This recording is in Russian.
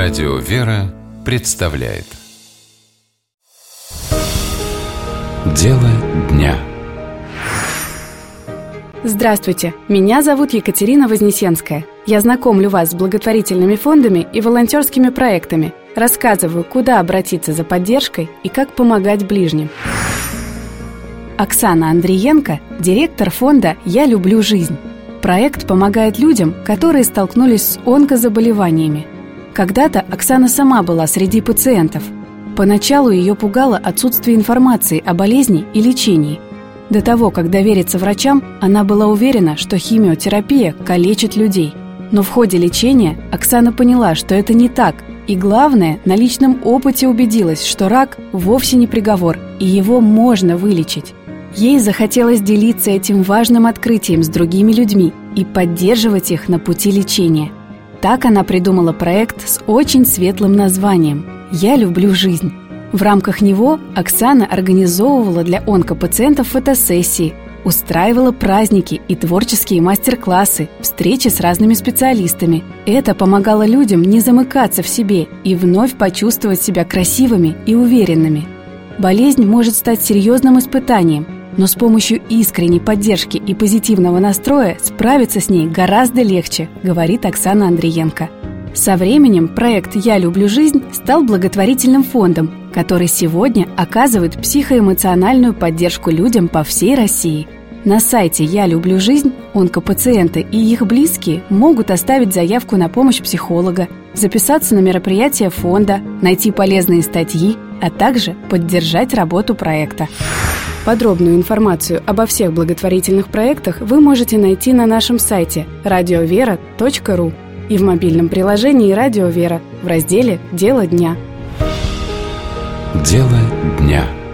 Радио «Вера» представляет Дело дня. Здравствуйте, меня зовут Екатерина Вознесенская. Я знакомлю вас с благотворительными фондами и волонтерскими проектами, рассказываю, куда обратиться за поддержкой и как помогать ближним. Оксана Андриенко – директор фонда «Я люблю жизнь». Проект помогает людям, которые столкнулись с онкозаболеваниями. Когда-то Оксана сама была среди пациентов. Поначалу ее пугало отсутствие информации о болезни и лечении. До того, как довериться врачам, она была уверена, что химиотерапия калечит людей. Но в ходе лечения Оксана поняла, что это не так, и главное, на личном опыте убедилась, что рак вовсе не приговор, и его можно вылечить. Ей захотелось делиться этим важным открытием с другими людьми и поддерживать их на пути лечения. Так она придумала проект с очень светлым названием «Я люблю жизнь». В рамках него Оксана организовывала для онкопациентов фотосессии, устраивала праздники и творческие мастер-классы, встречи с разными специалистами. Это помогало людям не замыкаться в себе и вновь почувствовать себя красивыми и уверенными. Болезнь может стать серьезным испытанием, но с помощью искренней поддержки и позитивного настроя справиться с ней гораздо легче, говорит Оксана Андриенко. Со временем проект «Я люблю жизнь» стал благотворительным фондом, который сегодня оказывает психоэмоциональную поддержку людям по всей России. На сайте «Я люблю жизнь» онкопациенты и их близкие могут оставить заявку на помощь психолога, записаться на мероприятия фонда, найти полезные статьи, а также поддержать работу проекта. Подробную информацию обо всех благотворительных проектах вы можете найти на нашем сайте radiovera.ru и в мобильном приложении «Радио Вера» в разделе «Дело дня». Дело дня.